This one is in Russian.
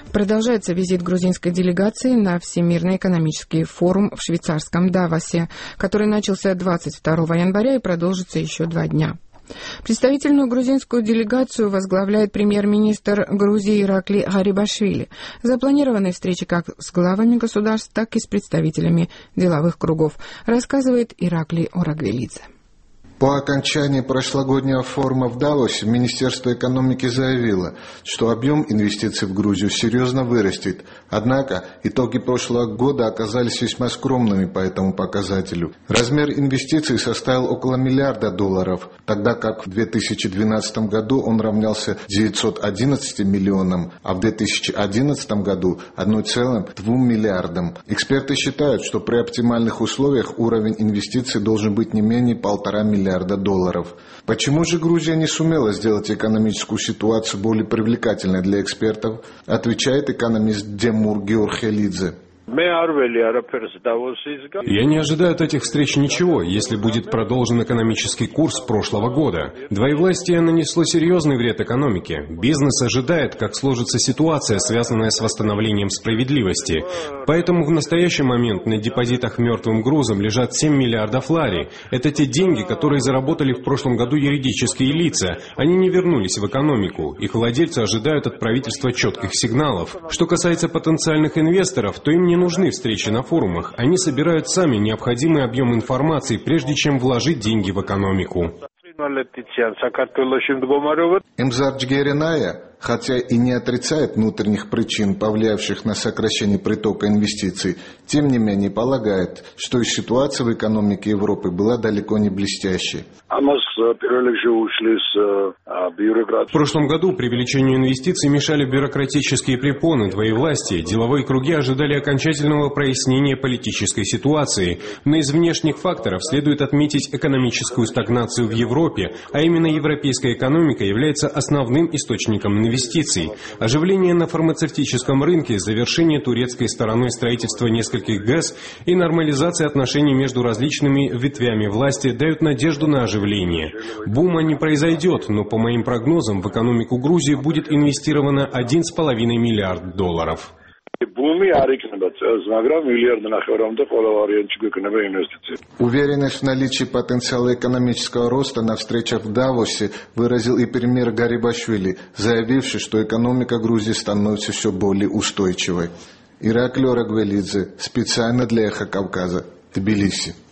Продолжается визит грузинской делегации на Всемирный экономический форум в швейцарском Давосе, который начался 22 января и продолжится еще 2 дня. Представительную грузинскую делегацию возглавляет премьер-министр Грузии Иракли Гарибашвили. Запланированы встречи как с главами государств, так и с представителями деловых кругов, рассказывает Иракли Орагвелидзе. По окончании прошлогоднего форума в Давосе Министерство экономики заявило, что объем инвестиций в Грузию серьезно вырастет. Однако итоги прошлого года оказались весьма скромными по этому показателю. Размер инвестиций составил около $1 миллиарда, тогда как в 2012 году он равнялся 911 миллионам, а в 2011 году 1,2 миллиардам. Эксперты считают, что при оптимальных условиях уровень инвестиций должен быть не менее $1,5 миллиарда. Почему же Грузия не сумела сделать экономическую ситуацию более привлекательной для экспертов, отвечает экономист Демур Георхелидзе. Я не ожидаю от этих встреч ничего, если будет продолжен экономический курс прошлого года. Двоевластие нанесло серьезный вред экономике. Бизнес ожидает, как сложится ситуация, связанная с восстановлением справедливости. Поэтому в настоящий момент на депозитах мертвым грузом лежат 7 миллиардов лари. Это те деньги, которые заработали в прошлом году юридические лица. Они не вернулись в экономику. Их владельцы ожидают от правительства четких сигналов. Что касается потенциальных инвесторов, то им не нужны встречи на форумах. Они собирают сами необходимый объем информации, прежде чем вложить деньги в экономику. Эмзар Джгериная, хотя и не отрицает внутренних причин, повлиявших на сокращение притока инвестиций, тем не менее полагает, что и ситуация в экономике Европы была далеко не блестящей. В прошлом году привлечению инвестиций мешали бюрократические препоны двоевластия. Деловые круги ожидали окончательного прояснения политической ситуации. Но из внешних факторов следует отметить экономическую стагнацию в Европе, а именно европейская экономика является основным источником инвестиций. Оживление на фармацевтическом рынке, завершение турецкой стороной строительства нескольких ГЭС и нормализация отношений между различными ветвями власти дают надежду на оживление. Бума не произойдет, но по моим прогнозам в экономику Грузии будет инвестировано $1,5 миллиарда. Уверенность в наличии потенциала экономического роста на встречах в Давосе выразил и премьер Гарибашвили, заявивший, что экономика Грузии становится все более устойчивой. Иракли Орагвелидзе, специально для Эхо Кавказа, Тбилиси.